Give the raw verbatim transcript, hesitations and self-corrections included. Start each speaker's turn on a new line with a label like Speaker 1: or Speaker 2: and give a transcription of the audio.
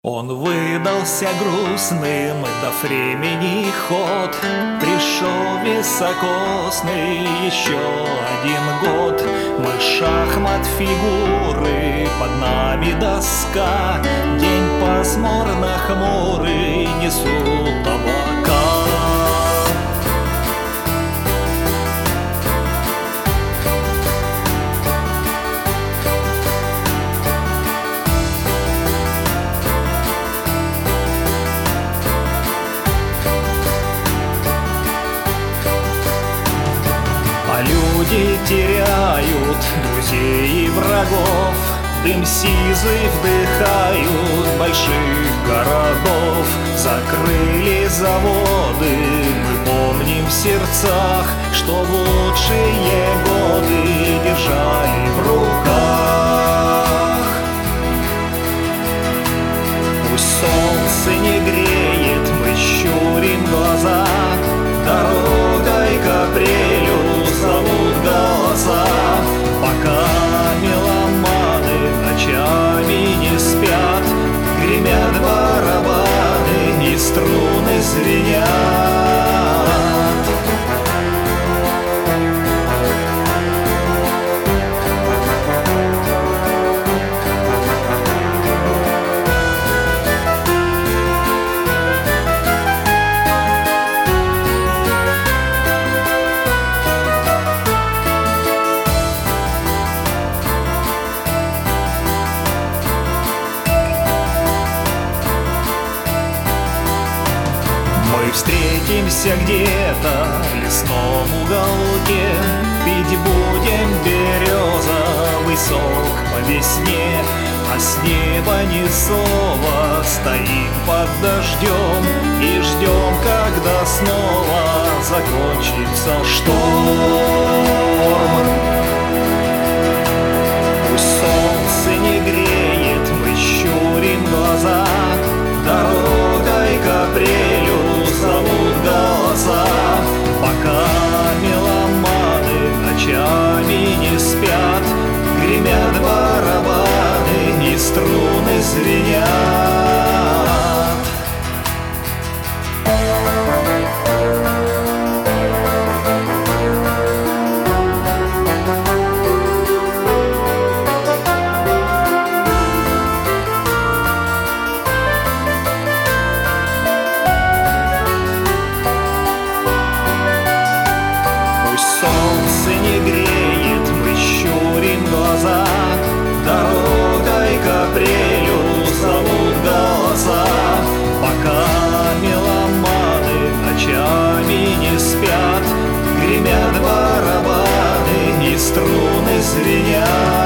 Speaker 1: Он выдался грустным, это времени ход. Пришел високосный еще один год. Мы шахмат фигуры, под нами доска. День пасмурно хмурый, несут облака. Люди теряют друзей и врагов, дым сизый вдыхают больших городов. Закрыли заводы, мы помним в сердцах, что в лучшие годы держали в руках. Пусть солнце не греет, мы щурим глаза, дорогой к апрелю зовут голоса. Пока меломаны ночами не спят, гремят барабаны и струны звенят. Встретимся где-то в лесном уголке, пить будем березовый сок по весне. А с неба ни слова, стоим под дождем и ждем, когда снова закончится шторм. Пусть солнце не греет, мы щурим глаза, дорогой к апрелю зовут голоса. Пока меломаны ночами не спят, гремят барабаны и струны звенят. Солнце не греет, мы щурим глаза, дорогой к апрелю зовут голоса. Пока меломаны ночами не спят, гремят барабаны и струны звенят.